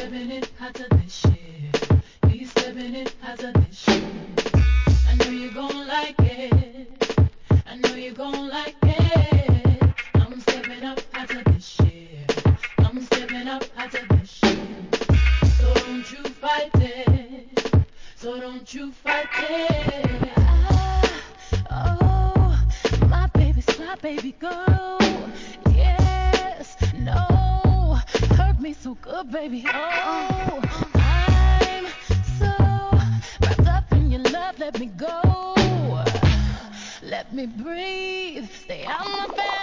stepping it hotter this year. He's stepping it hotter this year. I know you're gon' like it. I know you're gon' like it. I'm stepping up hotter this year. I'm stepping up hotter this year. So don't you fight it. So don't you fight it. Oh, my baby girl. Yes, no, hurt me so good, baby. Oh, I'm so wrapped up in your love. Let me go. Let me breathe. Stay out my bed.